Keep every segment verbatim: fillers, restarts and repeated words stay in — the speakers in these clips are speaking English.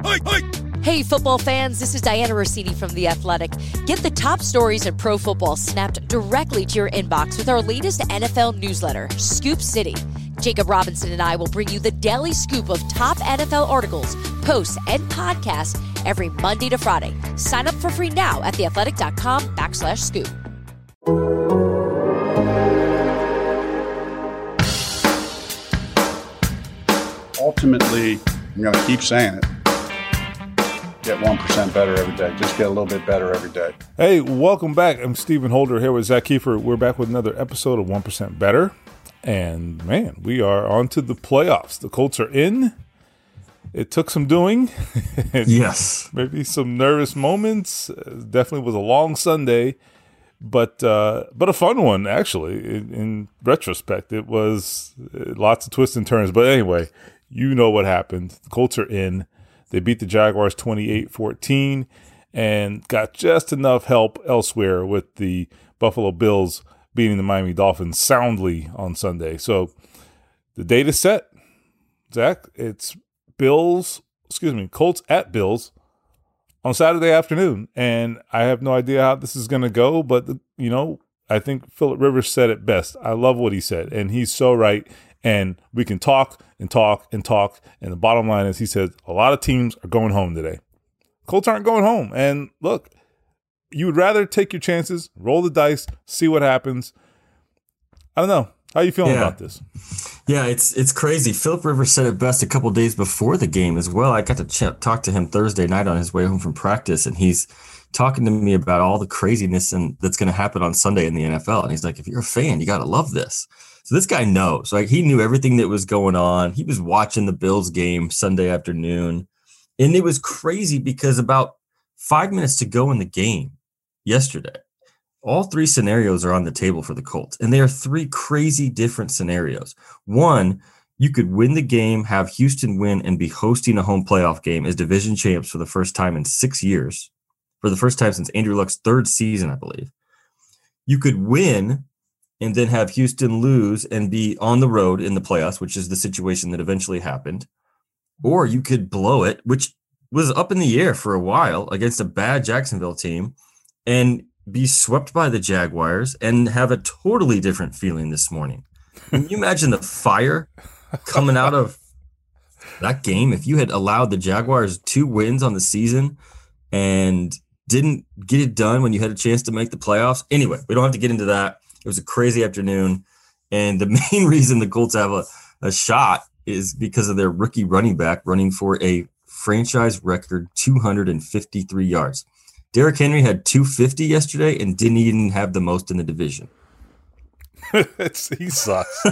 Hey, football fans, this is Diana Rossini from The Athletic. Get the top stories in pro football snapped directly to your inbox with our latest N F L newsletter, Scoop City. Jacob Robinson and I will bring you the daily scoop of top N F L articles, posts, and podcasts every Monday to Friday. Sign up for free now at theathletic.com backslash scoop. Ultimately, I'm going to keep saying it. Get one percent better every day. Just get a little bit better every day. Hey, welcome back. I'm Stephen Holder here with Zach Kiefer. We're back with another episode of one percent Better. And, man, we are on to the playoffs. The Colts are in. It took some doing. Yes. Maybe some nervous moments. It definitely was a long Sunday, but uh, but a fun one, actually, in, in retrospect. It was lots of twists and turns. But anyway, you know what happened. The Colts are in. They beat the Jaguars twenty-eight fourteen and got just enough help elsewhere with the Buffalo Bills beating the Miami Dolphins soundly on Sunday. So the date is set. Zach, it's Bills, excuse me, Colts at Bills on Saturday afternoon. And I have no idea how this is going to go, but, you know, I think Phillip Rivers said it best. I love what he said, and he's so right. And we can talk and talk and talk. And the bottom line is he said a lot of teams are going home today. Colts aren't going home. And look, you would rather take your chances, roll the dice, see what happens. I don't know. How are you feeling yeah. about this? Yeah, it's it's crazy. Phillip Rivers said it best a couple of days before the game as well. I got to ch- talk to him Thursday night on his way home from practice, and he's talking to me about all the craziness and that's going to happen on Sunday in the N F L. And he's like, if you're a fan, you got to love this. So this guy knows, like he knew everything that was going on. He was watching the Bills game Sunday afternoon. And it was crazy because about five minutes to go in the game yesterday, all three scenarios are on the table for the Colts. And they are three crazy different scenarios. One, you could win the game, have Houston win, and be hosting a home playoff game as division champs for the first time in six years. For the first time since Andrew Luck's third season, I believe. You could win and then have Houston lose and be on the road in the playoffs, which is the situation that eventually happened. Or you could blow it, which was up in the air for a while against a bad Jacksonville team, and be swept by the Jaguars and have a totally different feeling this morning. Can you imagine the fire coming out of that game if you had allowed the Jaguars two wins on the season and didn't get it done when you had a chance to make the playoffs? Anyway, we don't have to get into that. It was a crazy afternoon, and the main reason the Colts have a, a shot is because of their rookie running back running for a franchise record two hundred fifty-three yards. Derrick Henry had two hundred fifty yesterday and didn't even have the most in the division. He sucks.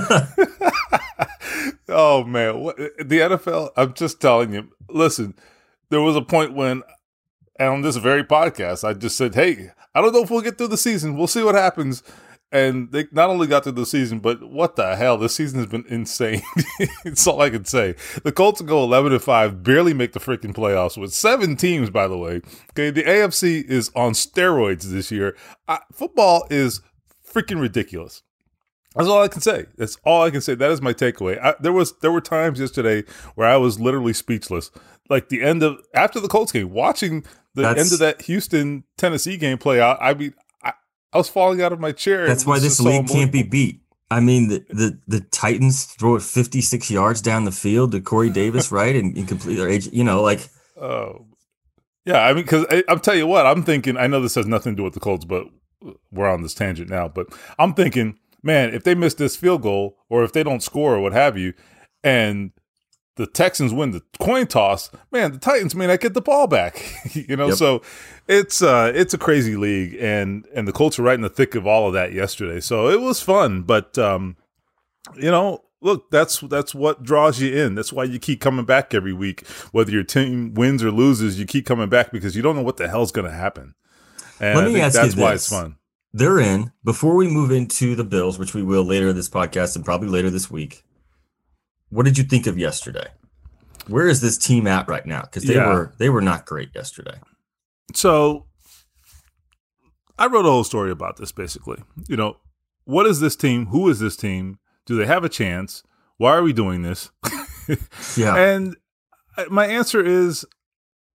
Oh, man. What, the N F L, I'm just telling you, listen, there was a point when, and on this very podcast, I just said, hey, I don't know if we'll get through the season. We'll see what happens. And they not only got through the season, but what the hell? This season has been insane. It's all I can say. The Colts go eleven and five, barely make the freaking playoffs with seven teams, by the way. Okay, the A F C is on steroids this year. I, football is freaking ridiculous. That's all I can say. That's all I can say. That is my takeaway. I, there was there were times yesterday where I was literally speechless. Like the end of after the Colts game, watching the That's, end of that Houston Tennessee game play out. I mean. I was falling out of my chair. That's why this league can't be beat. I mean, the, the, the Titans throw it fifty-six yards down the field to Corey Davis, right? And, and complete their age, you know, like. Oh, yeah. I mean, because I'm telling you what, I'm thinking, I know this has nothing to do with the Colts, but we're on this tangent now. But I'm thinking, man, if they miss this field goal or if they don't score or what have you, and the Texans win the coin toss, man, the Titans may not get the ball back. you know, yep. So it's uh, it's a crazy league, and and the Colts are right in the thick of all of that yesterday. So it was fun, but um, you know, look, that's that's what draws you in. That's why you keep coming back every week, whether your team wins or loses. You keep coming back because you don't know what the hell's going to happen. And Let I me think ask that's you why this. it's fun. They're in. Before we move into the Bills, which we will later in this podcast and probably later this week, what did you think of yesterday? Where is this team at right now? Because they Yeah. were they were not great yesterday. So I wrote a whole story about this, basically. You know, what is this team? Who is this team? Do they have a chance? Why are we doing this? Yeah. And my answer is,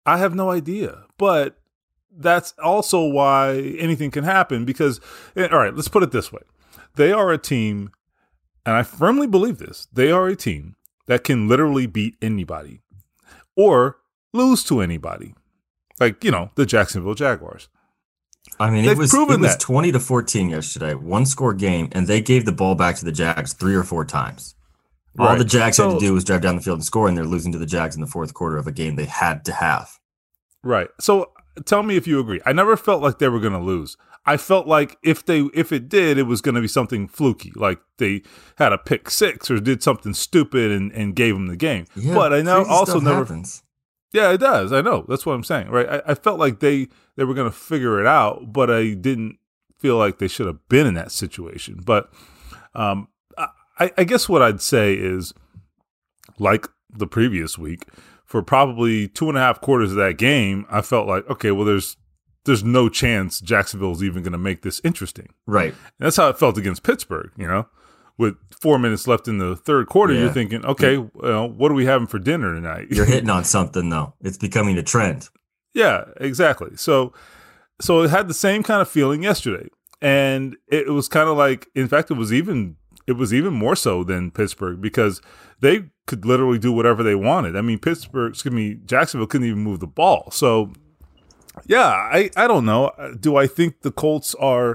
I have no idea. But that's also why anything can happen because, all right, let's put it this way. They are a team, and I firmly believe this, they are a team that can literally beat anybody or lose to anybody. Like, you know, the Jacksonville Jaguars. I mean, They've it was, proven it was that. twenty to fourteen yesterday, one score game, and they gave the ball back to the Jags three or four times. All Right. the Jags So- had to do was drive down the field and score, and they're losing to the Jags in the fourth quarter of a game they had to have. Right. So tell me if you agree. I never felt like they were going to lose. I felt like if they if it did, it was going to be something fluky, like they had a pick six or did something stupid and, and gave them the game. Yeah, but I know crazy also stuff never. happens. Yeah, it does. I know. That's what I'm saying. Right. I, I felt like they they were going to figure it out, but I didn't feel like they should have been in that situation. But um, I, I guess what I'd say is, like the previous week, for probably two and a half quarters of that game, I felt like, okay, well, there's there's no chance Jacksonville's even going to make this interesting. Right. And that's how it felt against Pittsburgh, you know? With four minutes left in the third quarter, Yeah. you're thinking, okay, well, what are we having for dinner tonight? You're hitting on something, though. It's becoming a trend. Yeah, exactly. So so it had the same kind of feeling yesterday. And it was kind of like, in fact, it was even it was even more so than Pittsburgh because they could literally do whatever they wanted. I mean, Pittsburgh, excuse me, Jacksonville couldn't even move the ball. So yeah, I, I don't know. Do I think the Colts are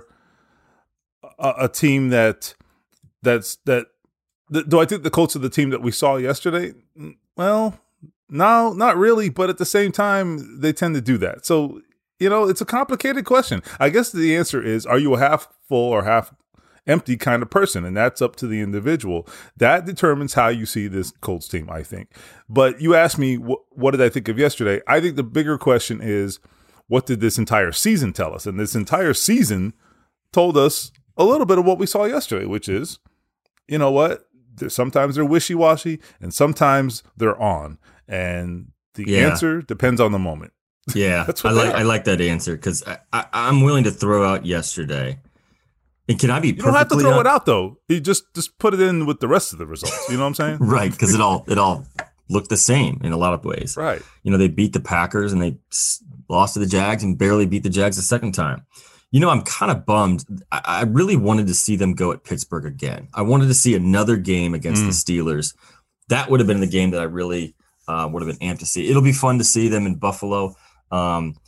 a, a team that that's that th- do I think the Colts are the team that we saw yesterday? Well, no, not really, but at the same time they tend to do that. So, you know, it's a complicated question. I guess the answer is, are you a half full or half empty kind of person? And that's up to the individual. That determines how you see this Colts team, I think. But you asked me, wh- what did I think of yesterday? I think the bigger question is, what did this entire season tell us? And this entire season told us a little bit of what we saw yesterday, which is, you know what? There's, sometimes they're wishy-washy and sometimes they're on. And the Yeah. answer depends on the moment. Yeah, That's I what they like are. I like that answer because I, I, I'm willing to throw out yesterday. And can I be You don't have to perfectly throw hon- it out, though. You just just put it in with the rest of the results. You know what I'm saying? Right, because it all it all looked the same in a lot of ways. Right. You know, they beat the Packers and they s- lost to the Jags and barely beat the Jags the second time. You know, I'm kind of bummed. I, I really wanted to see them go at Pittsburgh again. I wanted to see another game against Mm. the Steelers. That would have been the game that I really uh, would have been amped to see. It'll be fun to see them in Buffalo. Um,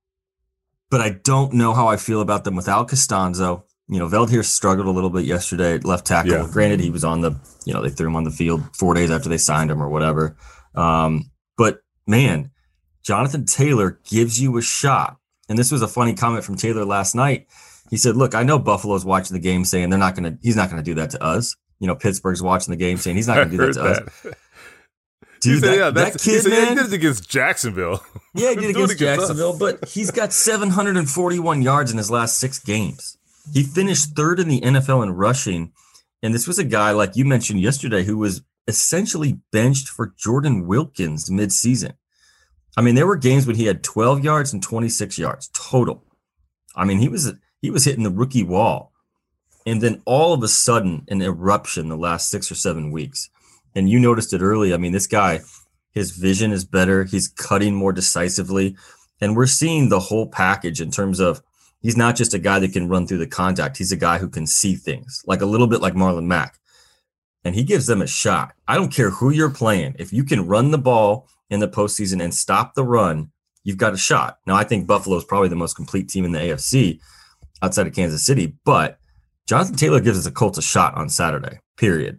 but I don't know how I feel about them without Costanzo. You know, Veldheer struggled a little bit yesterday at left tackle. Yeah. Granted, he was on the, you know, they threw him on the field four days after they signed him or whatever. Um, but man, Jonathan Taylor gives you a shot. And this was a funny comment from Taylor last night. He said, look, I know Buffalo's watching the game saying they're not going to, he's not going to do that to us. You know, Pittsburgh's watching the game saying he's not going to do that to us. Dude, He said, that, yeah, that that's, he kid, said, yeah, man. he did it against Jacksonville. Yeah, he did Do it against against Jacksonville, us. but he's got seven hundred forty-one yards in his last six games. He finished third in the N F L in rushing. And this was a guy, like you mentioned yesterday, who was essentially benched for Jordan Wilkins midseason. I mean, there were games when he had twelve yards and twenty-six yards total. I mean, he was he was hitting the rookie wall. And then all of a sudden, an eruption the last six or seven weeks. And you noticed it early. I mean, this guy, his vision is better. He's cutting more decisively. And we're seeing the whole package in terms of he's not just a guy that can run through the contact. He's a guy who can see things, like a little bit like Marlon Mack. And he gives them a shot. I don't care who you're playing. If you can run the ball in the postseason and stop the run, you've got a shot. Now, I think Buffalo is probably the most complete team in the A F C outside of Kansas City, but Jonathan Taylor gives us a Colts a shot on Saturday, period.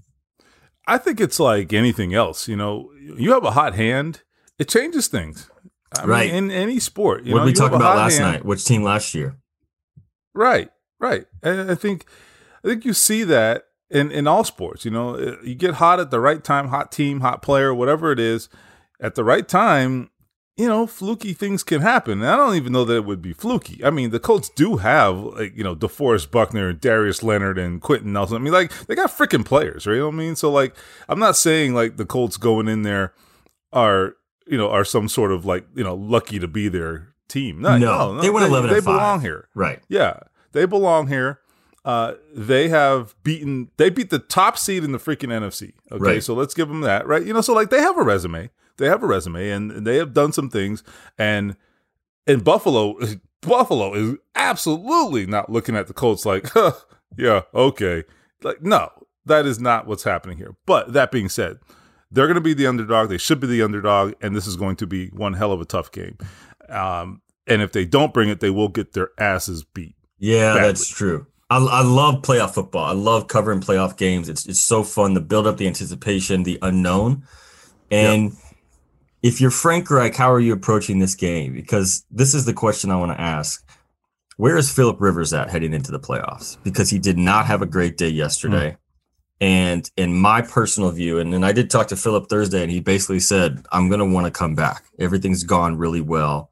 I think it's like anything else. You know, you have a hot hand, it changes things. I Right. mean, in any sport. You What know, did we you talk have a about hot last hand. night? Which team last year? Right, right. And I think, I think you see that in, in all sports. You know, you get hot at the right time, hot team, hot player, whatever it is, at the right time. You know, fluky things can happen. And I don't even know that it would be fluky. I mean, the Colts do have, like, you know, DeForest Buckner and Darius Leonard and Quentin Nelson. I mean, like, they got freaking players, right? You know what I mean? So, like, I'm not saying, like, the Colts going in there are, you know, are some sort of, like, you know, lucky to be their team. No, No, no, no they went eleven They and five. belong here. Right. Yeah, they belong here. Uh, they have beaten, they beat the top seed in the freaking N F C. Okay, Right. so let's give them that, right? You know, so like they have a resume. they have a resume and they have done some things. And in Buffalo, Buffalo is absolutely not looking at the Colts like, huh, yeah, okay. Like, no, that is not what's happening here. But that being said, they're going to be the underdog. They should be the underdog, and this is going to be one hell of a tough game. Um, and if they don't bring it, they will get their asses beat. Yeah, badly. That's true. I, I love playoff football. I love covering playoff games. It's it's so fun to build up the anticipation, the unknown. And yep. If you're Frank Reich, how are you approaching this game? Because this is the question I want to ask. Where is Philip Rivers at heading into the playoffs? Because he did not have a great day yesterday. Mm. And in my personal view, and, and I did talk to Philip Thursday, and he basically said, I'm going to want to come back. Everything's gone really well.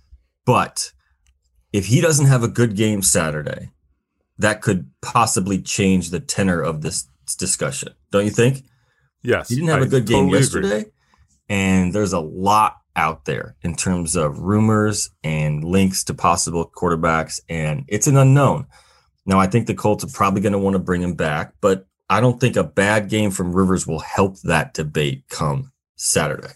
But if he doesn't have a good game Saturday, that could possibly change the tenor of this discussion. Don't you think? Yes. He didn't have I a good game totally yesterday. Agree. And there's a lot out there in terms of rumors and links to possible quarterbacks, and it's an unknown. Now, I think the Colts are probably going to want to bring him back, but I don't think a bad game from Rivers will help that debate come Saturday.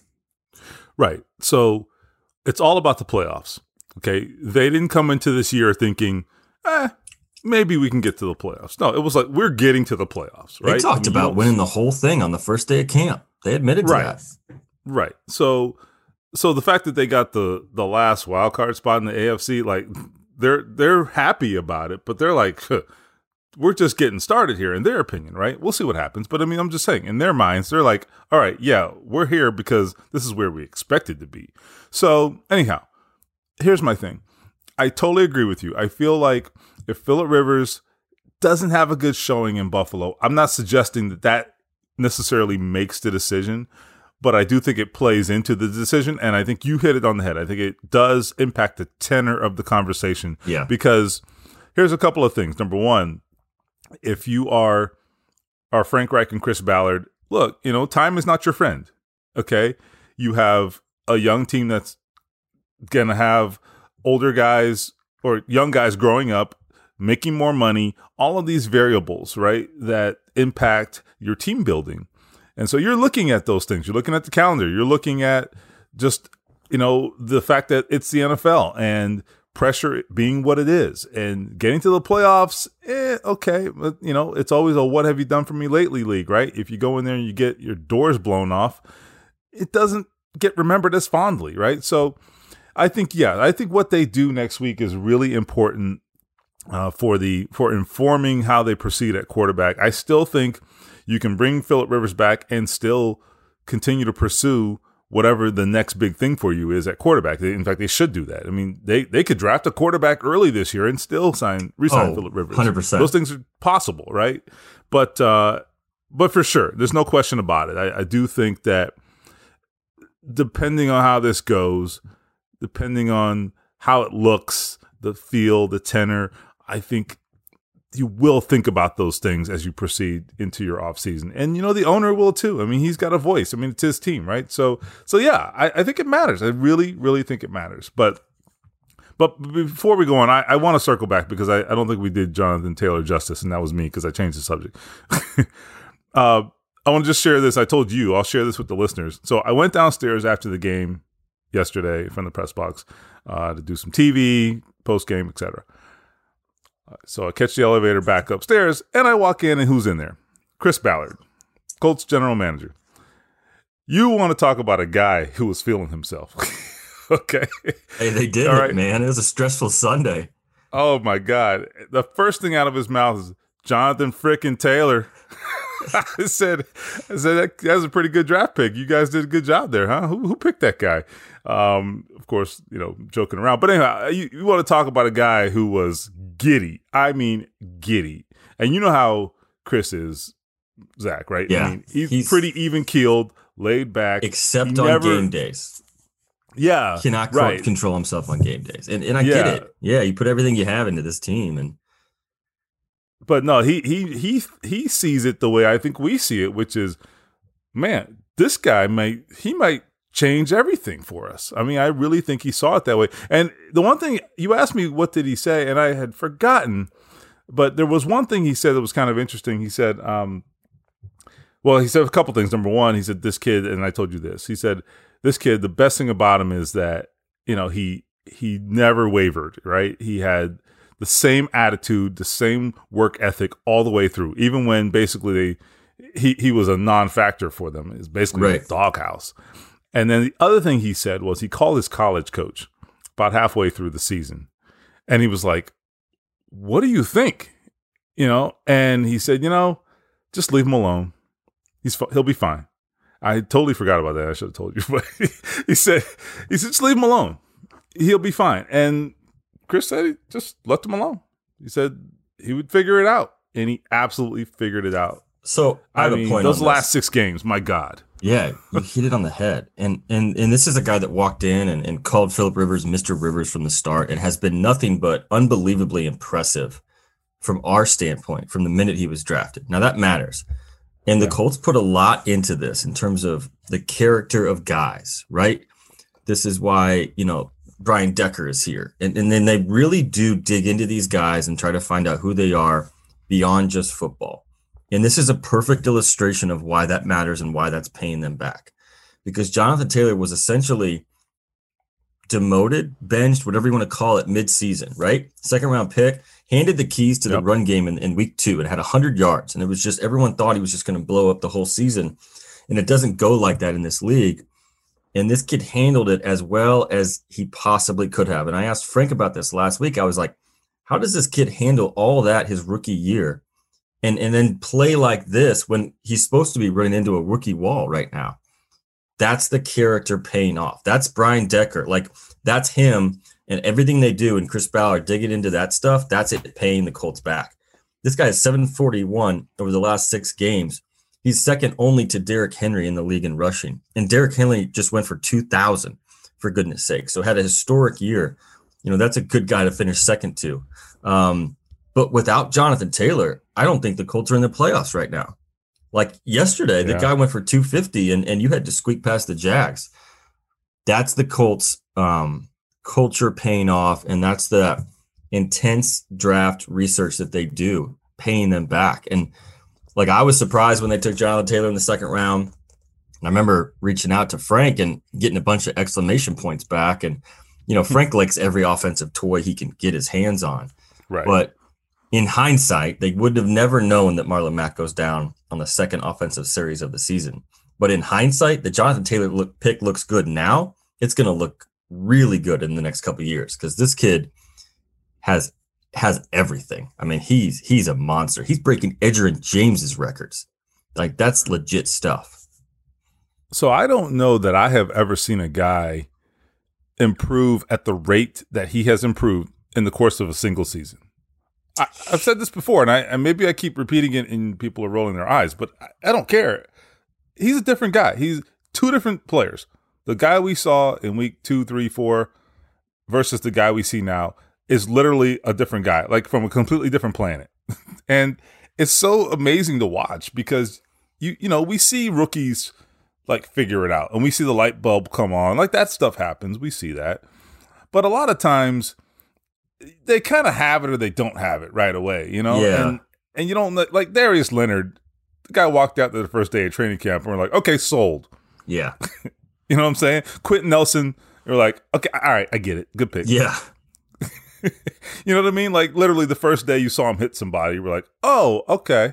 Right. So it's all about the playoffs. Okay. They didn't come into this year thinking, eh, maybe we can get to the playoffs. No, it was like, we're getting to the playoffs, right? They talked I mean, about winning the whole thing on the first day of camp. They admitted to right. that. Right. So so the fact that they got the the last wild card spot in the A F C, like they're they're happy about it, but they're like, huh, we're just getting started here in their opinion, right? We'll see what happens. But I mean, I'm just saying, in their minds, they're like, all right, yeah, we're here because this is where we expected to be. So anyhow, here's my thing. I totally agree with you. I feel like if Philip Rivers doesn't have a good showing in Buffalo, I'm not suggesting that that necessarily makes the decision, but I do think it plays into the decision, and I think you hit it on the head. I think it does impact the tenor of the conversation. Yeah. Because here's a couple of things. Number one, if you are are Frank Reich and Chris Ballard, look, you know, time is not your friend. Okay? You have a young team that's going to have older guys or young guys growing up, making more money, all of these variables, right, that impact your team building. And so you're looking at those things. You're looking at the calendar. You're looking at just, you know, the fact that it's the N F L and pressure being what it is and getting to the playoffs. Eh, okay. But, you know, it's always a what have you done for me lately league, right? If you go in there and you get your doors blown off, it doesn't get remembered as fondly, right? So I think, yeah, I think what they do next week is really important uh, for the for informing how they proceed at quarterback. I still think you can bring Philip Rivers back and still continue to pursue whatever the next big thing for you is at quarterback. In fact, they should do that. I mean, they, they could draft a quarterback early this year and still sign re-sign oh, Philip Rivers. one hundred percent. Those things are possible, right? But uh, but for sure, there's no question about it. I, I do think that depending on how this goes, depending on how it looks, the feel, the tenor, I think you will think about those things as you proceed into your offseason. And, you know, the owner will too. I mean, he's got a voice. I mean, it's his team, right? So, so yeah, I, I think it matters. I really, really think it matters. But but before we go on, I, I want to circle back because I, I don't think we did Jonathan Taylor justice, and that was me because I changed the subject. uh, I want to just share this. I told you, I'll share this with the listeners. So I went downstairs after the game yesterday from the press box uh, to do some T V, post-game, et cetera. So I catch the elevator back upstairs, and I walk in, and who's in there? Chris Ballard, Colts general manager. You want to talk about a guy who was feeling himself. Okay. Hey, they did All it, right. man. It was a stressful Sunday. Oh, my God. The first thing out of his mouth is Jonathan frickin' Taylor. I said, I said that, that was a pretty good draft pick. You guys did a good job there, huh? Who, who picked that guy? Um, of course, you know, joking around. But anyway, you, you want to talk about a guy who was giddy. I mean, giddy. And you know how Chris is, Zach, right? Yeah. I mean, he's, he's pretty even-keeled, laid back. Except He on never- game days. Yeah. He cannot co- right. control himself on game days. And and I Yeah. get it. Yeah, you put everything you have into this team. and But no, he he he he sees it the way I think we see it, which is, man, this guy might he might change everything for us. I mean, I really think he saw it that way. And the one thing you asked me, what did he say? And I had forgotten, but there was one thing he said that was kind of interesting. He said, um, well, he said a couple things. Number one, he said, this kid, and I told you this, he said, this kid, the best thing about him is that, you know, he he never wavered, right? He had the same attitude, the same work ethic all the way through, even when basically they, he, he was a non-factor for them. It's basically right. a doghouse. And then the other thing he said was he called his college coach about halfway through the season. And he was like, what do you think? You know, and he said, you know, just leave him alone. He's he'll be fine. I totally forgot about that. I should have told you, but he said, he said, just leave him alone. He'll be fine. And Chris said he just left him alone. He said he would figure it out, and he absolutely figured it out. So I, I have mean, a point. Those on last this. six games, my God. Yeah, you hit it on the head. And and and this is a guy that walked in and, and called Philip Rivers Mister Rivers from the start and has been nothing but unbelievably impressive from our standpoint from the minute he was drafted. Now that matters. And the yeah. Colts put a lot into this in terms of the character of guys, right? This is why, you know, Brian Decker is here. And, and then they really do dig into these guys and try to find out who they are beyond just football. And this is a perfect illustration of why that matters and why that's paying them back. Because Jonathan Taylor was essentially demoted, benched, whatever you want to call it, mid-season, right? Second round pick, handed the keys to yep. the run game in, in week two and had one hundred yards. And it was just, everyone thought he was just going to blow up the whole season. And it doesn't go like that in this league. And this kid handled it as well as he possibly could have. And I asked Frank about this last week. I was like, how does this kid handle all that his rookie year and, and then play like this when he's supposed to be running into a rookie wall right now? That's the character paying off. That's Brian Decker. Like, that's him and everything they do. And Chris Ballard digging into that stuff, that's it paying the Colts back. This guy is seven forty-one over the last six games. He's second only to Derrick Henry in the league in rushing. And Derrick Henry just went for two thousand, for goodness sake. So had a historic year. You know, that's a good guy to finish second to. Um, but without Jonathan Taylor, I don't think the Colts are in the playoffs right now. Like yesterday, yeah. the guy went for two fifty and, and you had to squeak past the Jags. That's the Colts um, culture paying off. And that's the intense draft research that they do, paying them back. And like, I was surprised when they took Jonathan Taylor in the second round. And I remember reaching out to Frank and getting a bunch of exclamation points back. And, you know, Frank likes every offensive toy he can get his hands on. Right. But in hindsight, they would have never known that Marlon Mack goes down on the second offensive series of the season. But in hindsight, the Jonathan Taylor look, pick looks good now. It's going to look really good in the next couple of years because this kid has has everything. I mean, he's he's a monster. He's breaking Edgerrin James's records. Like, that's legit stuff. So I don't know that I have ever seen a guy improve at the rate that he has improved in the course of a single season. I, I've said this before, and I and maybe I keep repeating it and people are rolling their eyes, but I, I don't care. He's a different guy. He's two different players. The guy we saw in week two, three, four versus the guy we see now is literally a different guy, like from a completely different planet. And it's so amazing to watch because, you you know, we see rookies like figure it out and we see the light bulb come on. Like, that stuff happens. We see that. But a lot of times they kind of have it or they don't have it right away, you know? Yeah. And, and you don't, like Darius Leonard, the guy walked out to the first day of training camp and we're like, okay, sold. Yeah. You know what I'm saying? Quentin Nelson, you're like, okay, all right, I get it. Good pick. Yeah. You know what I mean? Like, literally the first day you saw him hit somebody, you were like, oh, okay.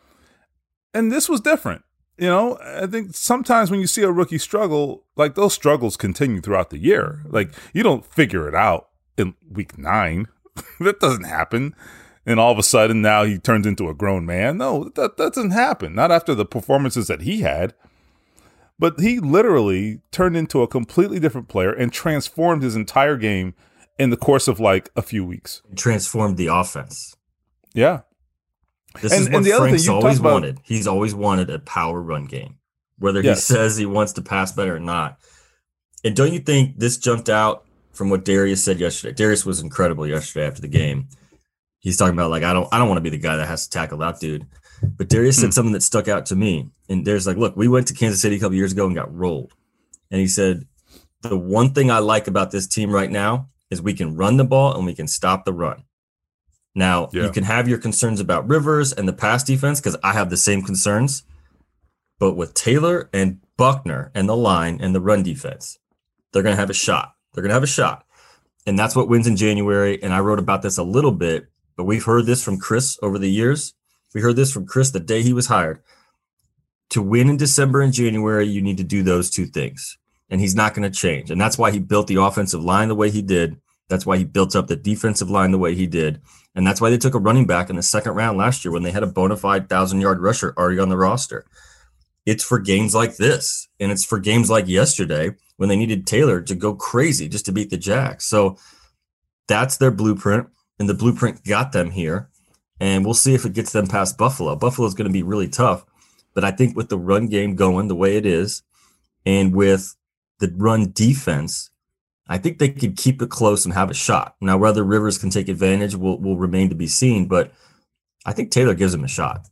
And this was different. You know, I think sometimes when you see a rookie struggle, like, those struggles continue throughout the year. Like, you don't figure it out in week nine. That doesn't happen. And all of a sudden now he turns into a grown man. No, that, that doesn't happen. Not after the performances that he had. But he literally turned into a completely different player and transformed his entire game in the course of like a few weeks. Transformed the offense. Yeah. This and, is what and the other Frank's thing you always about, wanted. He's always wanted a power run game, whether yes. he says he wants to pass better or not. And don't you think this jumped out from what Darius said yesterday? Darius was incredible yesterday after the game. He's talking about, like, I don't I don't want to be the guy that has to tackle that dude. But Darius said hmm. something that stuck out to me. And Darius like, look, we went to Kansas City a couple years ago and got rolled. And he said, the one thing I like about this team right now is we can run the ball and we can stop the run. Now, yeah. you can have your concerns about Rivers and the pass defense because I have the same concerns. But with Taylor and Buckner and the line and the run defense, they're going to have a shot. They're going to have a shot. And that's what wins in January. And I wrote about this a little bit, but we've heard this from Chris over the years. We heard this from Chris the day he was hired. To win in December and January, you need to do those two things. And he's not going to change. And that's why he built the offensive line the way he did. That's why he built up the defensive line the way he did. And that's why they took a running back in the second round last year when they had a bona fide thousand-yard rusher already on the roster. It's for games like this. And it's for games like yesterday when they needed Taylor to go crazy just to beat the Jags. So that's their blueprint. And the blueprint got them here. And we'll see if it gets them past Buffalo. Buffalo is going to be really tough. But I think with the run game going the way it is and with the run defense, I think they could keep it close and have a shot. Now, whether Rivers can take advantage will, will remain to be seen, but I think Taylor gives him a shot.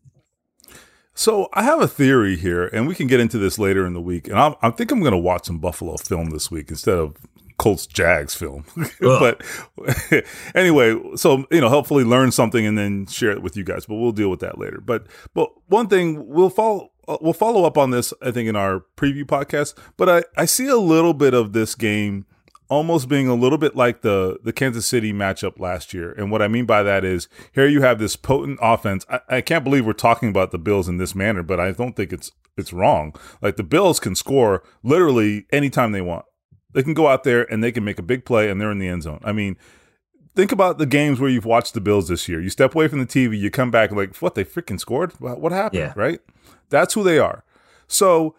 So I have a theory here, and we can get into this later in the week. And I'm, I think I'm going to watch some Buffalo film this week instead of Colts Jags film. But anyway, so, you know, hopefully learn something and then share it with you guys, but we'll deal with that later. But, but one thing we'll follow, we'll follow up on this, I think, in our preview podcast, but I, I see a little bit of this game almost being a little bit like the, the Kansas City matchup last year. And what I mean by that is here you have this potent offense. I, I can't believe we're talking about the Bills in this manner, but I don't think it's, it's wrong. Like the Bills can score literally anytime they want. They can go out there and they can make a big play and they're in the end zone. I mean, think about the games where you've watched the Bills this year. You step away from the T V, you come back like, what, they freaking scored? What happened? Yeah. Right? That's who they are. So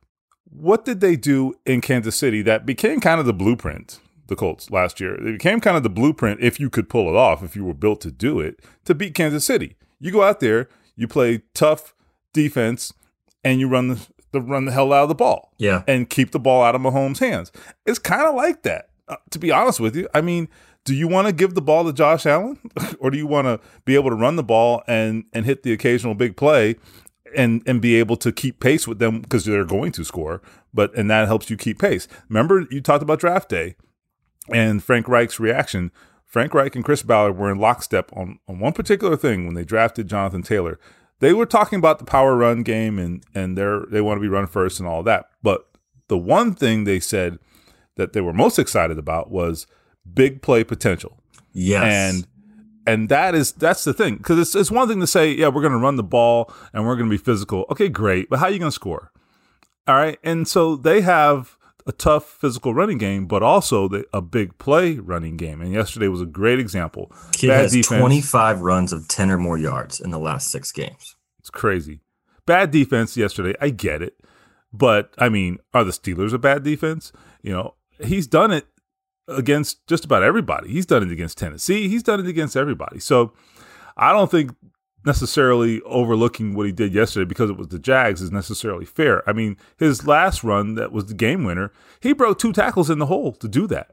what did they do in Kansas City that became kind of the blueprint, the Colts last year? It became kind of the blueprint, if you could pull it off, if you were built to do it, to beat Kansas City. You go out there, you play tough defense, and you run the to run the hell out of the ball, yeah, and keep the ball out of Mahomes' hands. It's kind of like that, uh, to be honest with you. I mean, do you want to give the ball to Josh Allen, or do you want to be able to run the ball and and hit the occasional big play, and and be able to keep pace with them because they're going to score, but and that helps you keep pace. Remember, you talked about draft day and Frank Reich's reaction. Frank Reich and Chris Ballard were in lockstep on on one particular thing when they drafted Jonathan Taylor. They were talking about the power run game and, and they're, they want to be run first and all that. But the one thing they said that they were most excited about was big play potential. Yes. And and that is that's the thing. Because it's, it's one thing to say, yeah, we're going to run the ball and we're going to be physical. Okay, great. But how are you going to score? All right. And so they have a tough physical running game, but also the, a big play running game. And yesterday was a great example. Kid Bad has defense. twenty-five runs of ten or more yards in the last six games. It's crazy. Bad defense yesterday. I get it. But, I mean, are the Steelers a bad defense? You know, he's done it against just about everybody. He's done it against Tennessee. He's done it against everybody. So I don't think necessarily overlooking what he did yesterday because it was the Jags is necessarily fair. I mean, his last run that was the game winner, he broke two tackles in the hole to do that.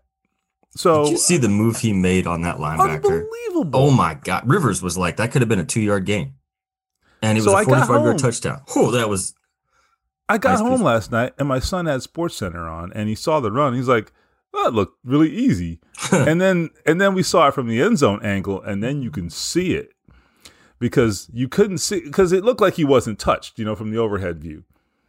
So did you see the move he made on that linebacker? Unbelievable. Oh my God. Rivers was like, that could have been a two yard gain. And it was So a I got forty-five yard home. touchdown. Oh, that was I got nice home piece. last night and my son had Sports Center on and he saw the run. He's like, that looked really easy. and then and then we saw it from the end zone angle and then you can see it. Because you couldn't see, because it looked like he wasn't touched, you know, from the overhead view.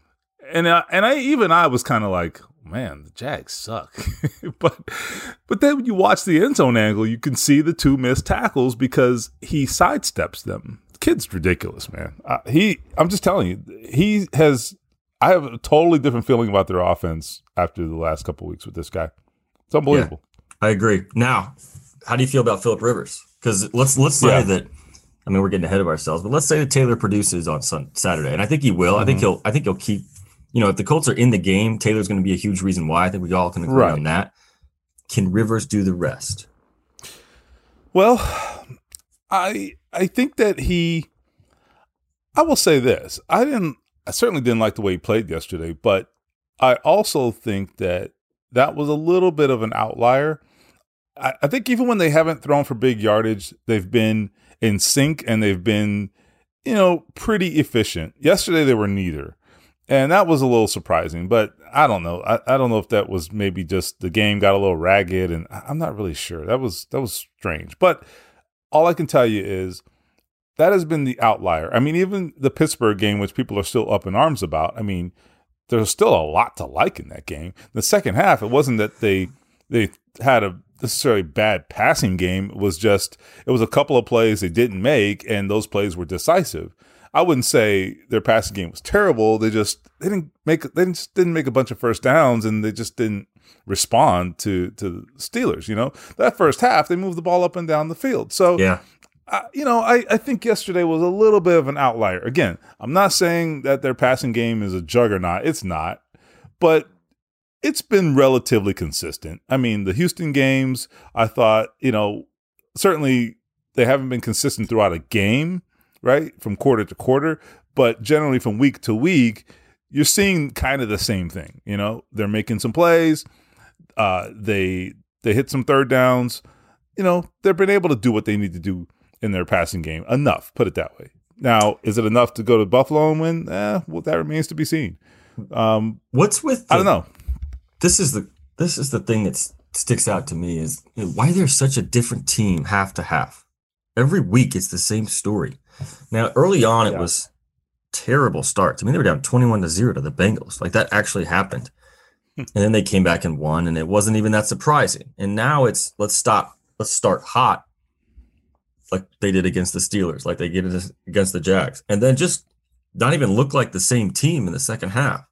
And I, and I even I was kind of like, man, the Jags suck. but but then when you watch the end zone angle, you can see the two missed tackles because he sidesteps them. The kid's ridiculous, man. Uh, he, I'm just telling you, he has. I have a totally different feeling about their offense after the last couple of weeks with this guy. It's unbelievable. Yeah, I agree. Now, how do you feel about Phillip Rivers? Because let's let's say Yeah. that. I mean, we're getting ahead of ourselves, but let's say that Taylor produces on sun, Saturday, and I think he will. Mm-hmm. I think he'll. I think he'll keep. You know, if the Colts are in the game, Taylor's going to be a huge reason why. I think we all can agree Right. on that. Can Rivers do the rest? Well, I I think that he. I will say this: I didn't. I certainly didn't like the way he played yesterday, but I also think that that was a little bit of an outlier. I, I think even when they haven't thrown for big yardage, they've been in sync and they've been, you know, pretty efficient. Yesterday they were neither. And that was a little surprising, but I don't know. I, I don't know if that was maybe just the game got a little ragged, and I'm not really sure. That was that was strange. But all I can tell you is that has been the outlier. I mean, even the Pittsburgh game, which people are still up in arms about, I mean, there was still a lot to like in that game. The second half, it wasn't that they they had a necessarily bad passing game. It was just it was a couple of plays they didn't make, and those plays were decisive. I wouldn't say their passing game was terrible. They just they didn't make they just didn't make a bunch of first downs, and they just didn't respond to to the Steelers. You know, that first half they moved the ball up and down the field. So yeah. Uh, you know, I, I think yesterday was a little bit of an outlier. Again, I'm not saying that their passing game is a juggernaut. It's not. But it's been relatively consistent. I mean, the Houston games, I thought, you know, certainly they haven't been consistent throughout a game, right, from quarter to quarter. But generally from week to week, you're seeing kind of the same thing. You know, they're making some plays. Uh, they they hit some third downs. You know, they've been able to do what they need to do in their passing game. Enough, put it that way. Now, is it enough to go to Buffalo and win? Eh, well, that remains to be seen. Um, What's with the, I don't know. This is the this is the thing that sticks out to me is you know, why there's such a different team half to half. Every week it's the same story. Now, early on, yeah. it was terrible starts. I mean, they were down twenty-one to zero to the Bengals. Like that actually happened. And then they came back and won, and it wasn't even that surprising. And now it's let's stop, let's start hot. Like they did against the Steelers, like they did against the Jags, and then just not even look like the same team in the second half.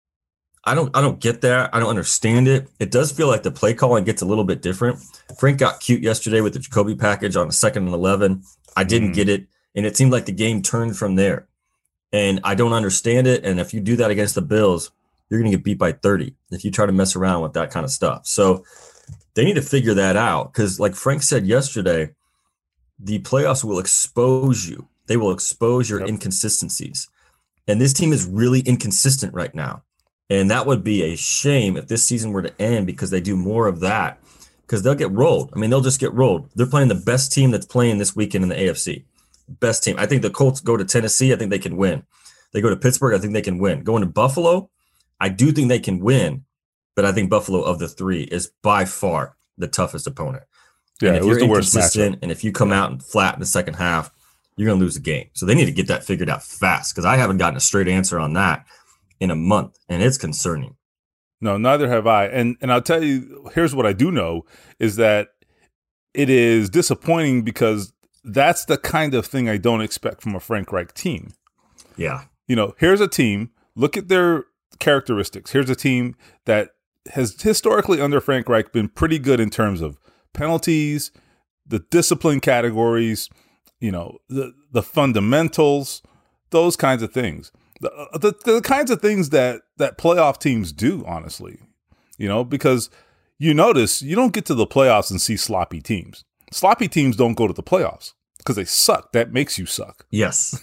I don't, I don't get that. I don't understand it. It does feel like the play calling gets a little bit different. Frank got cute yesterday with the Jacoby package on a second and eleven. I didn't mm. get it, and it seemed like the game turned from there. And I don't understand it. And if you do that against the Bills, you're going to get beat by thirty if you try to mess around with that kind of stuff. So they need to figure that out because, like Frank said yesterday, the playoffs will expose you. They will expose your yep. inconsistencies. And this team is really inconsistent right now. And that would be a shame if this season were to end because they do more of that. Because they'll get rolled. I mean, they'll just get rolled. They're playing the best team that's playing this weekend in the A F C. Best team. I think the Colts go to Tennessee. I think they can win. They go to Pittsburgh. I think they can win. Going to Buffalo, I do think they can win. But I think Buffalo of the three is by far the toughest opponent. Yeah, and if it was you're the worst matchup. And if you come out and flat in the second half, you're going to lose the game. So they need to get that figured out fast because I haven't gotten a straight answer on that in a month, and it's concerning. No, neither have I. And and I'll tell you, here's what I do know is that it is disappointing because that's the kind of thing I don't expect from a Frank Reich team. Yeah. You know, here's a team, look at their characteristics. Here's a team that has historically under Frank Reich been pretty good in terms of penalties, the discipline categories, you know, the the fundamentals, those kinds of things. The, the the kinds of things that that playoff teams do, honestly, you know, because you notice you don't get to the playoffs and see sloppy teams. Sloppy teams don't go to the playoffs because they suck. That makes you suck. Yes.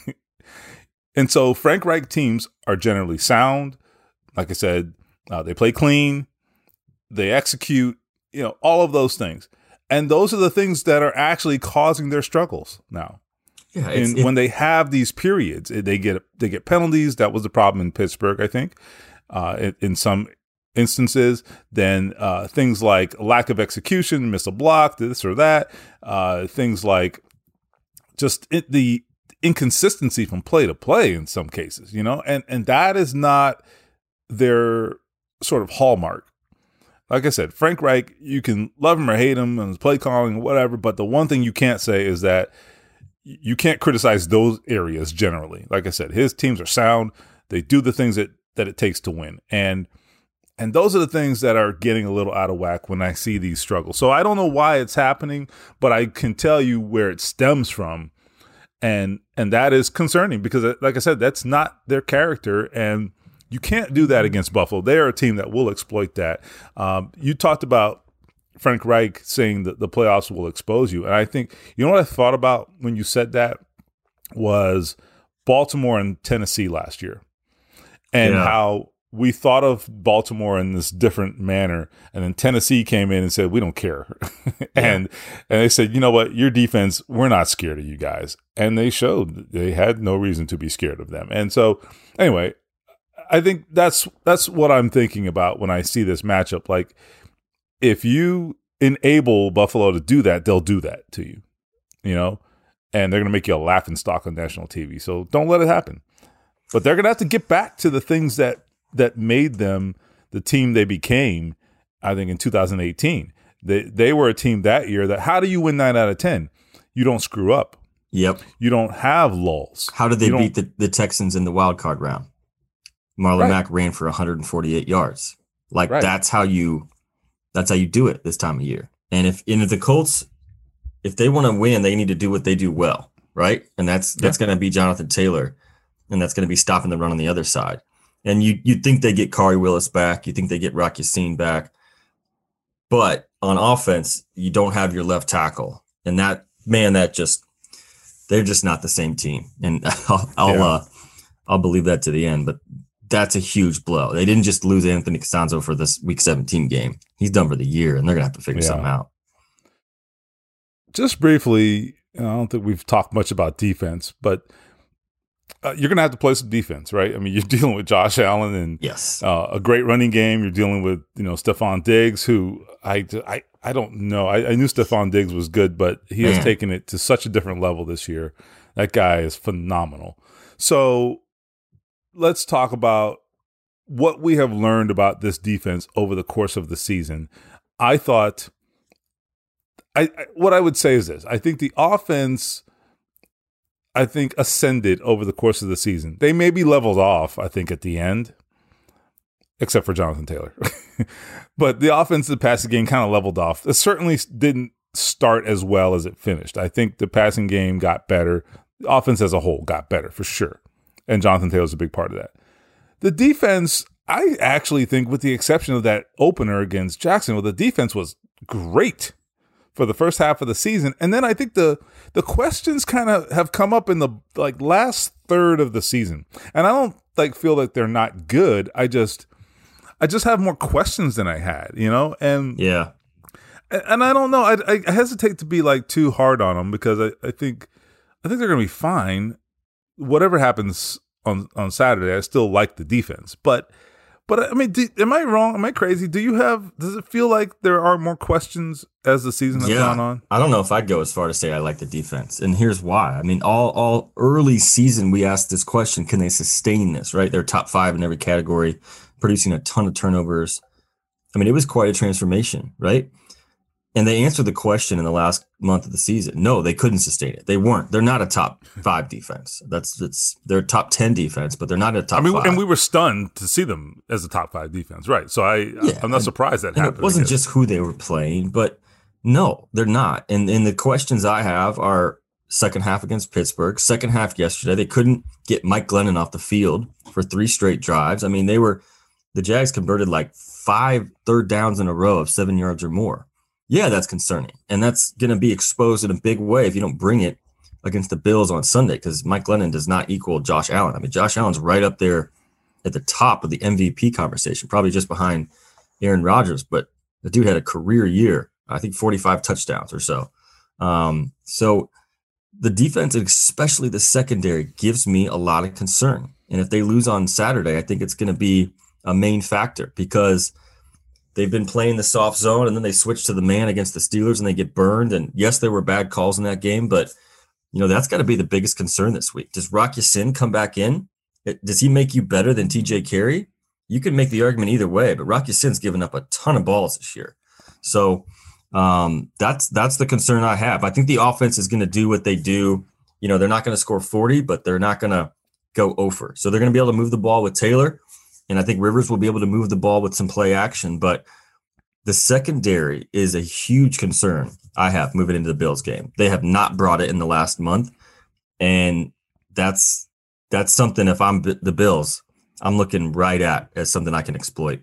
And so Frank Reich teams are generally sound. Like I said, uh, they play clean, they execute, you know, all of those things. And those are the things that are actually causing their struggles now. Yeah, and it, when they have these periods, they get they get penalties. That was the problem in Pittsburgh, I think, uh, in, in some instances. Then uh, things like lack of execution, miss a block, this or that. Uh, things like just it, the inconsistency from play to play in some cases, you know, and and that is not their sort of hallmark. Like I said, Frank Reich, you can love him or hate him and his play calling or whatever, but the one thing you can't say is that you can't criticize those areas generally. Like I said, his teams are sound. They do the things that, that it takes to win. And and those are the things that are getting a little out of whack when I see these struggles. So I don't know why it's happening, but I can tell you where it stems from. And and that is concerning because, like I said, that's not their character. And you can't do that against Buffalo. They are a team that will exploit that. Um, you talked about Frank Reich saying that the playoffs will expose you. And I think, you know what I thought about when you said that was Baltimore and Tennessee last year and yeah. how we thought of Baltimore in this different manner. And then Tennessee came in and said, we don't care. and yeah. and they said, you know what, your defense, we're not scared of you guys. And they showed they had no reason to be scared of them. And so anyway, I think that's that's what I'm thinking about when I see this matchup. Like, if you enable Buffalo to do that, they'll do that to you, you know, and they're going to make you a laughing stock on national T V. So don't let it happen. But they're going to have to get back to the things that that made them the team they became, I think, in two thousand eighteen. They they were a team that year that, how do you win nine out of ten? You don't screw up. Yep. You don't have lulls. How did they beat the, the Texans in the wild card round? Marlon Right. Mack ran for one hundred forty-eight yards. Like Right. that's how you that's how you do it this time of year. And if and if the Colts, if they want to win, they need to do what they do well, right? And that's that's Yeah. going to be Jonathan Taylor, and that's going to be stopping the run on the other side. And you you'd think they get Kari Willis back, you think they get Rock Ya-Sin back, but on offense, you don't have your left tackle, and that man, that just they're just not the same team. And I'll I'll, Yeah. uh, I'll believe that to the end, but that's a huge blow. They didn't just lose Anthony Costanzo for this Week seventeen game. He's done for the year, and they're gonna have to figure Yeah. something out. Just briefly, I don't think we've talked much about defense, but uh, you're going to have to play some defense, right? I mean, you're dealing with Josh Allen and Yes. uh, a great running game. You're dealing with, you know, Stephon Diggs, who I, I, I don't know. I, I knew Stephon Diggs was good, but he has Man. taken it to such a different level this year. That guy is phenomenal. So let's talk about what we have learned about this defense over the course of the season. I thought, I, I what I would say is this. I think the offense, I think, ascended over the course of the season. They maybe leveled off, I think, at the end, except for Jonathan Taylor. But the offensive passing game kind of leveled off. It certainly didn't start as well as it finished. I think the passing game got better. The offense as a whole got better, for sure. And Jonathan Taylor's a big part of that. The defense, I actually think, with the exception of that opener against Jacksonville, the defense was great for the first half of the season. And then I think the the questions kind of have come up in the like last third of the season. And I don't like feel like they're not good. I just I just have more questions than I had, you know? And Yeah. and I don't know. I, I hesitate to be like too hard on them because I, I think I think they're going to be fine. Whatever happens on, on Saturday, I still like the defense. But but I mean, do, am I wrong? Am I crazy? Do you have? Does it feel like there are more questions as the season has Yeah. gone on? I don't know if I'd go as far to say I like the defense. And here's why. I mean, all all early season we asked this question, can they sustain this, right? They're top five in every category, producing a ton of turnovers. I mean, it was quite a transformation, right? And they answered the question in the last month of the season. No, they couldn't sustain it. They weren't. They're not a top five defense. That's that's they're a top ten defense, but they're not a top I mean, five. and we were stunned to see them as a top five defense, right? So I, Yeah, I'm not surprised that and happened. it wasn't because- just who they were playing, but no, they're not. And and the questions I have are second half against Pittsburgh, second half yesterday. They couldn't get Mike Glennon off the field for three straight drives. I mean, they were the Jags converted like five third downs in a row of seven yards or more. Yeah, that's concerning. And that's going to be exposed in a big way if you don't bring it against the Bills on Sunday, because Mike Glennon does not equal Josh Allen. I mean, Josh Allen's right up there at the top of the M V P conversation, probably just behind Aaron Rodgers, but the dude had a career year, I think forty-five touchdowns or so. Um, so the defense, especially the secondary, gives me a lot of concern. And if they lose on Saturday, I think it's going to be a main factor because they've been playing the soft zone and then they switch to the man against the Steelers and they get burned. And yes, there were bad calls in that game, but you know, that's got to be the biggest concern this week. Does Rock Ya-Sin come back in? It, does he make you better than T J Carey? You can make the argument either way, but Rock Ya-Sin's given up a ton of balls this year. So um, that's that's the concern I have. I think the offense is going to do what they do. You know, they're not going to score forty, but they're not going to go over. So they're going to be able to move the ball with Taylor. And I think Rivers will be able to move the ball with some play action. But the secondary is a huge concern I have moving into the Bills game. They have not brought it in the last month. And that's that's something, if I'm the Bills, I'm looking right at as something I can exploit.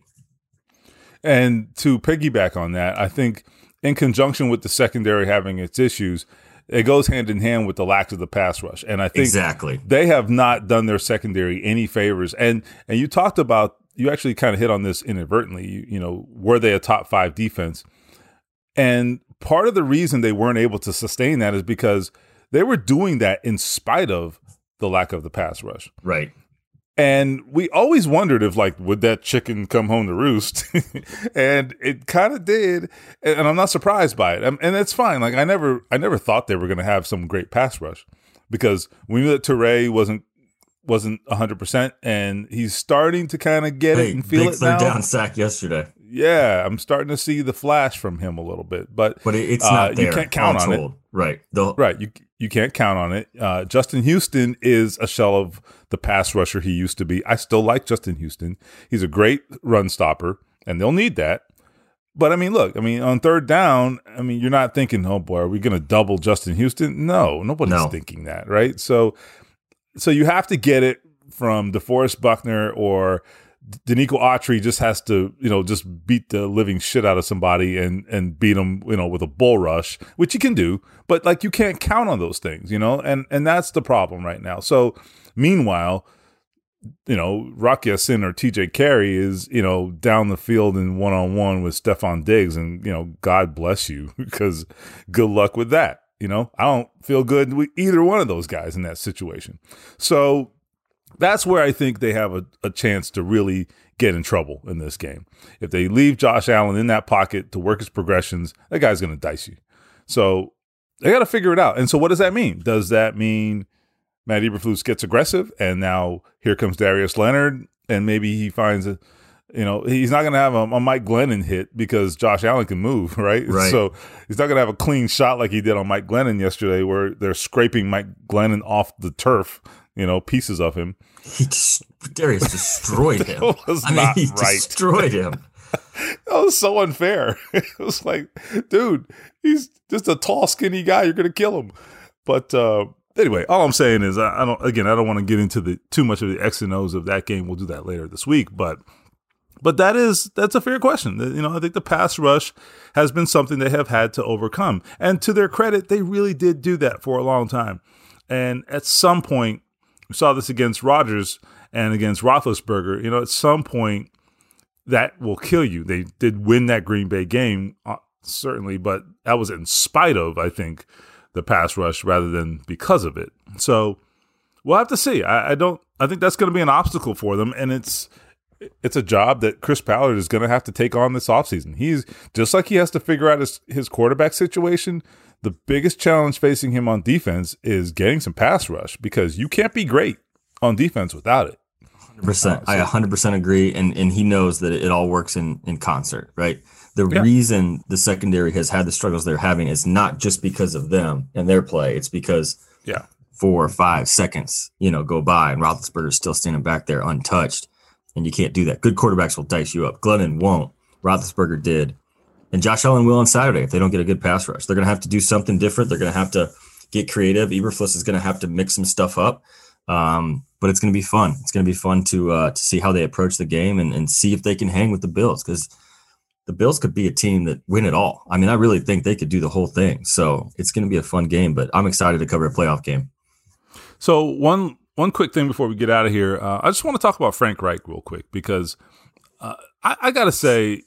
And to piggyback on that, I think in conjunction with the secondary having its issues, it goes hand in hand with the lack of the pass rush. And I think Exactly. they have not done their secondary any favors. And and you talked about, you actually kind of hit on this inadvertently, you, you know, were they a top five defense? And part of the reason they weren't able to sustain that is because they were doing that in spite of the lack of the pass rush. Right. And we always wondered if, like, would that chicken come home to roost? And it kind of did. And I'm not surprised by it. And it's fine. Like, I never I never thought they were going to have some great pass rush because we knew that Toure wasn't wasn't one hundred percent, and he's starting to kind of get hey, it and feel big it now. Third down sack yesterday. Yeah, I'm starting to see the flash from him a little bit, but but it's uh, not there. You can't count on told. it, right? The, right. You you can't count on it. Uh, Justin Houston is a shell of the pass rusher he used to be. I still like Justin Houston. He's a great run stopper, and they'll need that. But I mean, look, I mean, on third down, I mean, you're not thinking, oh boy, are we going to double Justin Houston? No, nobody's no. thinking that, right? So, so you have to get it from DeForest Buckner, or Danico Autry just has to, you know, just beat the living shit out of somebody and and beat them, you know, with a bull rush, which you can do, but like you can't count on those things, you know, and and that's the problem right now. So, meanwhile, you know, Rock Ya-Sin or T J Carey is, you know, down the field in one-on-one with Stephon Diggs, and, you know, God bless you, because good luck with that. You know, I don't feel good with either one of those guys in that situation. So that's where I think they have a, a chance to really get in trouble in this game. If they leave Josh Allen in that pocket to work his progressions, that guy's going to dice you. So they got to figure it out. And so what does that mean? Does that mean Matt Eberflus gets aggressive, and now here comes Darius Leonard, and maybe he finds a, you know, he's not going to have a, a Mike Glennon hit because Josh Allen can move, right? right? So he's not going to have a clean shot like he did on Mike Glennon yesterday, where they're scraping Mike Glennon off the turf, you know, pieces of him. He just, Darius destroyed him. That was I mean, not he right. destroyed him. That was so unfair. It was like, dude, he's just a tall, skinny guy. You're going to kill him. But, uh, Anyway, all I'm saying is I don't. Again, I don't want to get into the too much of the X and O's of that game. We'll do that later this week. But, but that is that's a fair question. You know, I think the pass rush has been something they have had to overcome, and to their credit, they really did do that for a long time. And at some point, we saw this against Rodgers and against Roethlisberger. You know, at some point, that will kill you. They did win that Green Bay game, uh, certainly, but that was in spite of, I think, the pass rush rather than because of it. So we'll have to see. I, I don't. I think that's going to be an obstacle for them, and it's it's a job that Chris Ballard is going to have to take on this offseason. He's just like he has to figure out his, his quarterback situation. The biggest challenge facing him on defense is getting some pass rush, because you can't be great on defense without it. one hundred percent. Uh, so, I one hundred percent agree, and and he knows that it all works in in concert, right? The yeah. reason the secondary has had the struggles they're having is not just because of them and their play. It's because yeah, four or five seconds, you know, go by and Roethlisberger's still standing back there untouched, and you can't do that. Good quarterbacks will dice you up. Glennon won't. Roethlisberger did, and Josh Allen will on Saturday if they don't get a good pass rush. They're going to have to do something different. They're going to have to get creative. Eberflus is going to have to mix some stuff up, um, but it's going to be fun. It's going to be fun to uh, to see how they approach the game and, and see if they can hang with the Bills, because the Bills could be a team that win it all. I mean, I really think they could do the whole thing. So it's going to be a fun game, but I'm excited to cover a playoff game. So one one quick thing before we get out of here, uh, I just want to talk about Frank Reich real quick, because uh, I, I got to say,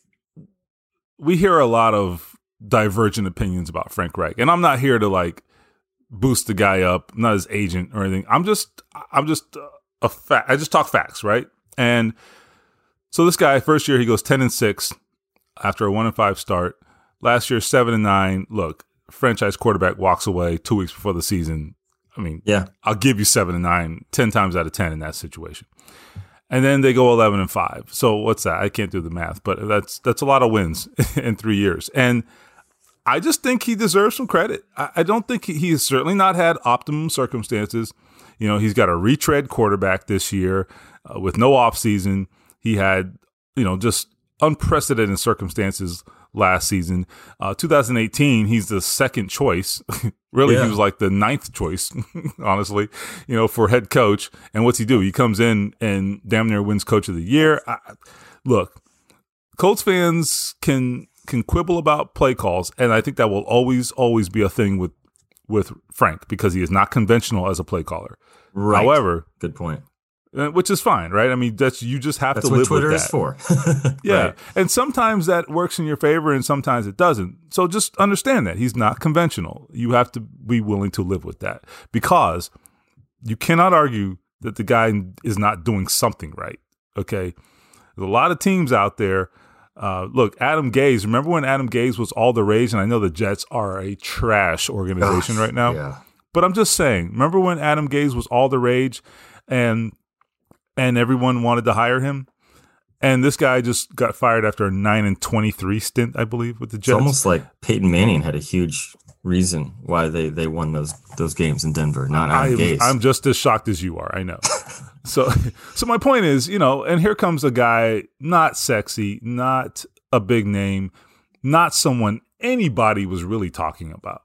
we hear a lot of divergent opinions about Frank Reich, and I'm not here to like boost the guy up. I'm not his agent or anything. I'm just I'm just a fact. I just talk facts, right? And so this guy, first year he goes ten and six. After a one and five start. Last year, seven and nine. Look, franchise quarterback walks away two weeks before the season. I mean, yeah, I'll give you seven and nine, ten times out of ten in that situation. And then they go eleven and five. So what's that? I can't do the math, but that's that's a lot of wins in three years. And I just think he deserves some credit. I, I don't think he, he has certainly not had optimum circumstances. You know, he's got a retread quarterback this year uh, with no offseason. He had, you know, just unprecedented circumstances last season. Uh, two thousand eighteen, he's the second choice. Really, yeah. He was like the ninth choice, honestly, you know, for head coach. And what's he do? He comes in and damn near wins coach of the year. I, look, Colts fans can can quibble about play calls, and I think that will always, always be a thing with with Frank, because he is not conventional as a play caller. Right. However, good point. Which is fine, right? I mean, that's you just have that's to live Twitter with that. That's what Twitter is for. Yeah, right. And sometimes that works in your favor, and sometimes it doesn't. So just understand that he's not conventional. You have to be willing to live with that, because you cannot argue that the guy is not doing something right. Okay, there's a lot of teams out there. Uh, look, Adam Gase. Remember when Adam Gase was all the rage? And I know the Jets are a trash organization Gosh, right now. Yeah. But I'm just saying, remember when Adam Gase was all the rage? and and everyone wanted to hire him. And this guy just got fired after a nine and twenty-three stint, I believe, with the Jets. It's almost like Peyton Manning had a huge reason why they, they won those those games in Denver, not Adam Gase. I'm just as shocked as you are, I know. so so my point is, you know, and here comes a guy not sexy, not a big name, not someone anybody was really talking about.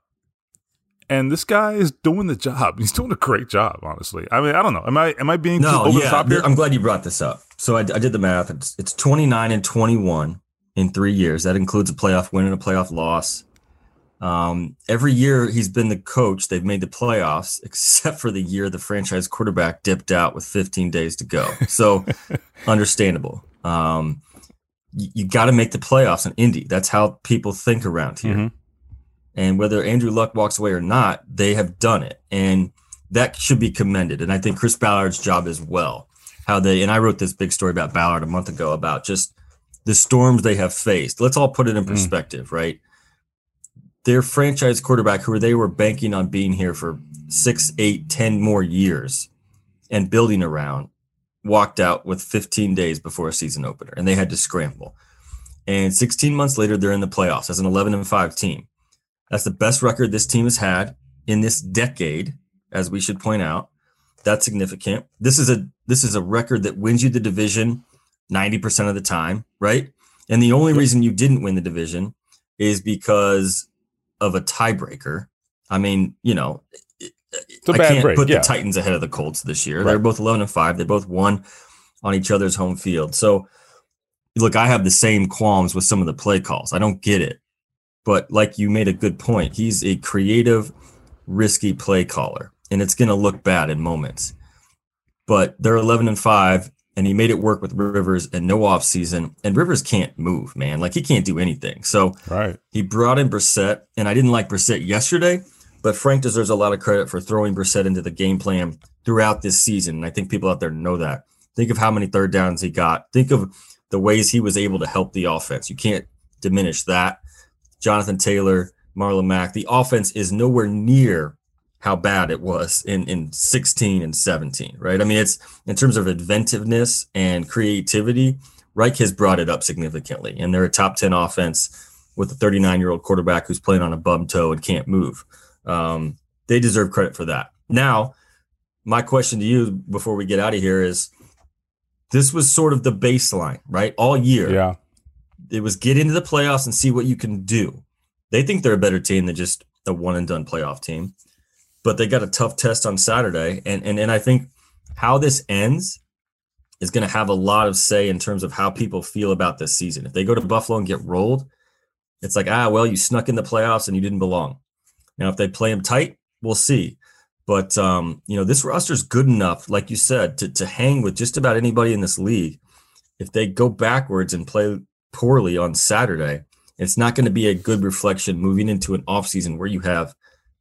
And this guy is doing the job. He's doing a great job, honestly. I mean, I don't know. Am I am I being no, too over yeah, the top here? I'm glad you brought this up. So I, I did the math. It's, it's twenty-nine and twenty-one in three years. That includes a playoff win and a playoff loss. Um, every year he's been the coach, they've made the playoffs, except for the year the franchise quarterback dipped out with fifteen days to go. So understandable. Um, you, you got to make the playoffs in Indy. That's how people think around here. Mm-hmm. And whether Andrew Luck walks away or not, they have done it. And that should be commended. And I think Chris Ballard's job as well. How they, and I wrote this big story about Ballard a month ago about just the storms they have faced. Let's all put it in perspective, mm. right? Their franchise quarterback, who they were banking on being here for six, eight, ten more years and building around, walked out with fifteen days before a season opener, and they had to scramble. And sixteen months later, they're in the playoffs as an eleven and five team. That's the best record this team has had in this decade, as we should point out. That's significant. This is a this is a record that wins you the division ninety percent of the time, right? And the only reason you didn't win the division is because of a tiebreaker. I mean, you know, I can't break, put yeah. the Titans ahead of the Colts this year. Right. They're both eleven and five. They both won on each other's home field. So, look, I have the same qualms with some of the play calls. I don't get it. But like you made a good point, he's a creative, risky play caller, and it's going to look bad in moments. But they're eleven and five, and he made it work with Rivers and no offseason. And Rivers can't move, man. Like, he can't do anything. So right. he brought in Brissett, and I didn't like Brissett yesterday, but Frank deserves a lot of credit for throwing Brissett into the game plan throughout this season. And I think people out there know that. Think of how many third downs he got. Think of the ways he was able to help the offense. You can't diminish that. Jonathan Taylor, Marlon Mack, the offense is nowhere near how bad it was in, in sixteen and seventeen, right? I mean, it's in terms of inventiveness and creativity, Reich has brought it up significantly. And they're a top ten offense with a thirty-nine-year-old quarterback who's playing on a bum toe and can't move. Um, they deserve credit for that. Now, my question to you before we get out of here is, this was sort of the baseline, right? All year. Yeah. It was get into the playoffs and see what you can do. They think they're a better team than just a one-and-done playoff team. But they got a tough test on Saturday. And, and, and I think how this ends is going to have a lot of say in terms of how people feel about this season. If they go to Buffalo and get rolled, it's like, ah, well, you snuck in the playoffs and you didn't belong. Now, if they play them tight, we'll see. But, um, you know, this roster is good enough, like you said, to, to hang with just about anybody in this league. If they go backwards and play poorly on Saturday, it's not going to be a good reflection moving into an offseason where you have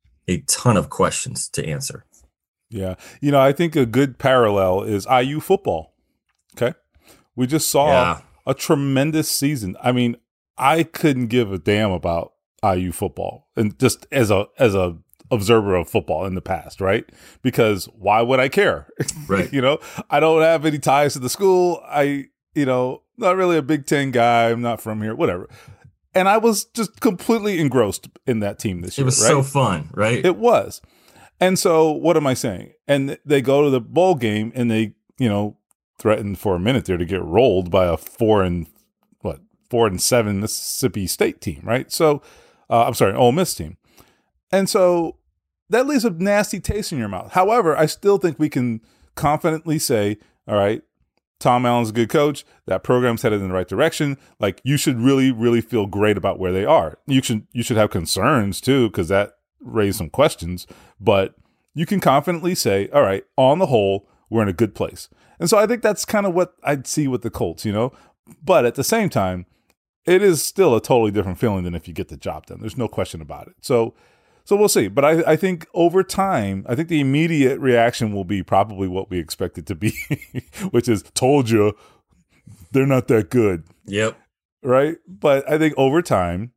a ton of questions to answer. Yeah. You know, I think a good parallel is I U football. Okay. We just saw yeah. a tremendous season. I mean, I couldn't give a damn about I U football, and just as a as a observer of football in the past, right? Because why would I care? Right. You know, I don't have any ties to the school. I, you know, not really a Big Ten guy. I'm not from here, whatever. And I was just completely engrossed in that team this year. It was right? so fun, right? It was. And so what am I saying? And they go to the bowl game and they, you know, threaten for a minute there to get rolled by a four and what, four and seven Mississippi State team, right? So, uh, I'm sorry, Ole Miss team. And so that leaves a nasty taste in your mouth. However, I still think we can confidently say, all right, Tom Allen's a good coach. That program's headed in the right direction. Like, you should really, really feel great about where they are. You should, you should have concerns too, because that raised some questions. But you can confidently say, all right, on the whole, we're in a good place. And so I think that's kind of what I'd see with the Colts, you know. But at the same time, it is still a totally different feeling than if you get the job done. There's no question about it. So, so we'll see. But I, I think over time, I think the immediate reaction will be probably what we expect it to be, which is, told you, they're not that good. Yep. Right? But I think over time,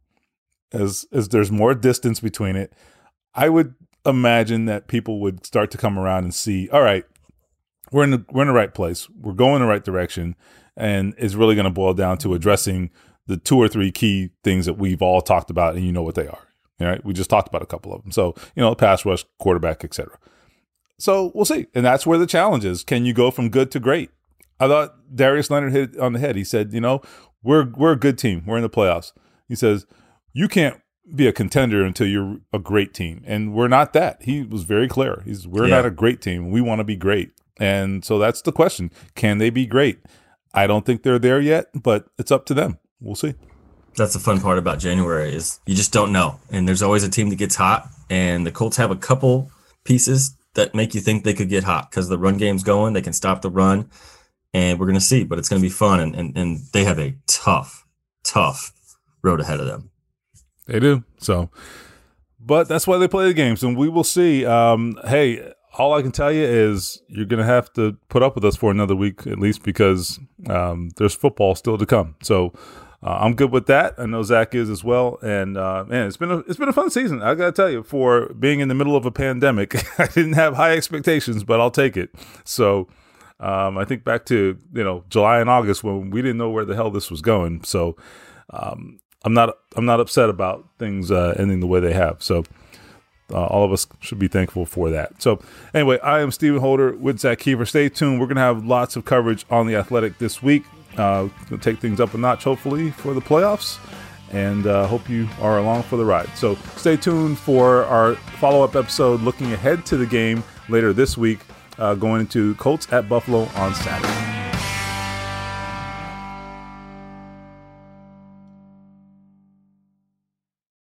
as as there's more distance between it, I would imagine that people would start to come around and see, all right, we're in the, we're in the right place. We're going in the right direction, and it's really going to boil down to addressing the two or three key things that we've all talked about, and you know what they are. All right, we just talked about a couple of them. So, you know, pass rush, quarterback, et cetera. So we'll see, and that's where the challenge is. Can you go from good to great? I thought Darius Leonard hit it on the head. He said, you know, we're we're a good team. We're in the playoffs. He says, you can't be a contender until you're a great team, and we're not that. He was very clear. He's we're yeah. not a great team. We want to be great. And so that's the question. Can they be great? I don't think they're there yet, but it's up to them. We'll see. That's the fun part about January is you just don't know. And there's always a team that gets hot, and the Colts have a couple pieces that make you think they could get hot because the run game's going. They can stop the run, and we're going to see. But it's going to be fun, and, and, and they have a tough, tough road ahead of them. They do. So, but that's why they play the games, and we will see. Um, hey, all I can tell you is you're going to have to put up with us for another week at least because um, there's football still to come. So uh, I'm good with that. I know Zach is as well. And uh, man, it's been a, it's been a fun season. I got to tell you, for being in the middle of a pandemic, I didn't have high expectations, but I'll take it. So um, I think back to you know July and August when we didn't know where the hell this was going. So um, I'm not I'm not upset about things uh, ending the way they have. So. Uh, all of us should be thankful for that. So anyway, I am Stephen Holder with Zach Keefer. Stay tuned. We're going to have lots of coverage on The Athletic this week. Uh, going to take things up a notch, hopefully, for the playoffs. And uh, hope you are along for the ride. So stay tuned for our follow-up episode looking ahead to the game later this week, uh, going into Colts at Buffalo on Saturday.